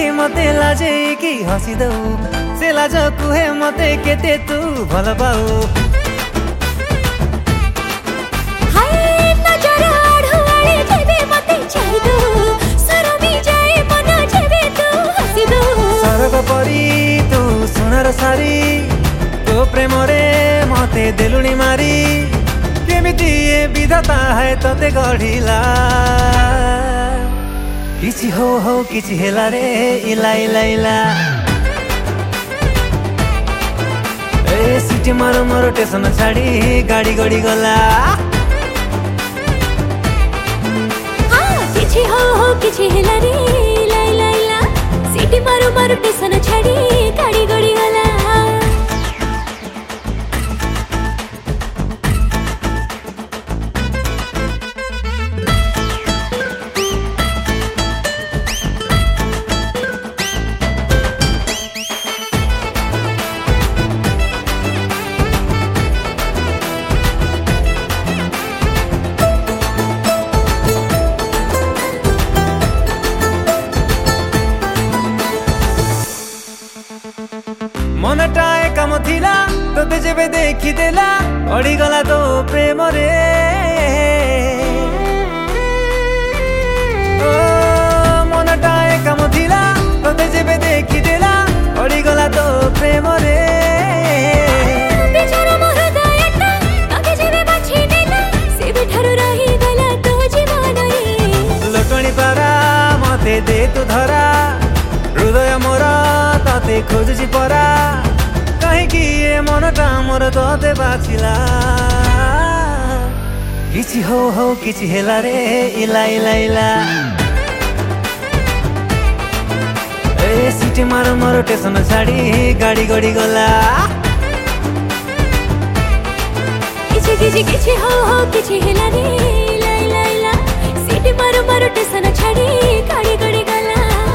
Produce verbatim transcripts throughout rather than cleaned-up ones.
देखि मते लाजेकी हसिदौ से लाज कुहे मते केते तू भल पाऊ सरग परी तू सुनर सारी तो प्रेम रे मते देलुणी मारी केमिति ए विधाता है तते गढ़िला किछि हो हो किछि हेला रे इला इला इला ए सिटी मारो मारो स्टेशन छाड़ी गाड़ी गड़ी गला किछि हो हो किछि हेला रे इला इला इला सिटी मारो मारो स्टेशन छाड़ी गाड़ी गड़ी गला मनटाए काम थिला तोते जेबे देखि देला अड़ी गला तो प्रेम रे ओ मनटाए काम थिला तोते जेबे देखि देला अड़ी गला तो प्रेम रे बेचारा मोर दयाटा तोते जेबे बाछि देला से बिठारु रही गला तो जीवन रे लटणी पारा मते दे तू धरा हृदय मोरा तते खोजुछि परा कहीं कि ये मनटा मोर तते बाछिला किछि हो हो किछि हेला रे इला इला इला ए सिटी मारो मारो स्टेशन छाड़ी गाड़ी गड़ी गला किछि किछि किछि हो हो किछि हेला रे इला इला इला सिटी मारो मारो स्टेशन छाड़ी गाड़ी गड़ी गला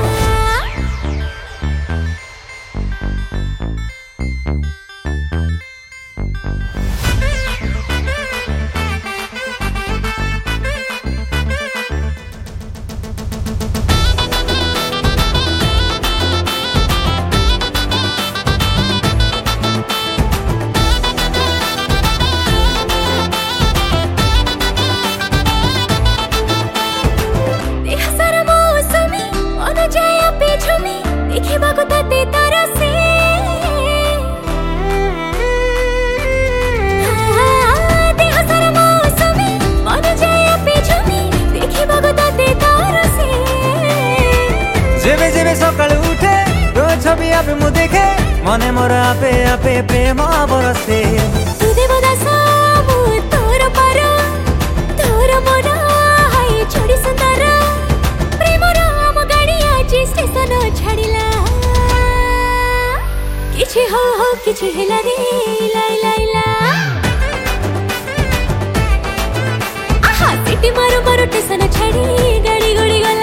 जेबे जेबे सकाळ उठे रोज छवि आपे मु देखे मने मोर आपे आपे प्रेम बरसे तू देव दास मु तोर पर तोर मन हाय छोड़ी सुंदर प्रेम राम गाड़ी आज स्टेशन छाड़िला किछि हो हो किछि हेला रे इला इला इला आहा सिटी मारो मारो स्टेशन छाड़ी गाड़ी गड़ी गला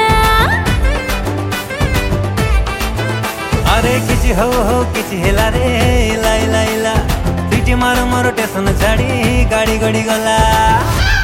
अरे किछि हो हो किछि हेला रे इला इला इला सिटी मारो मारो स्टेशन छाड़ी गाड़ी गड़ी गला।